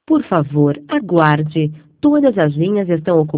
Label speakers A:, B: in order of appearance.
A: Por favor, aguarde. Todas as linhas estão ocupadas.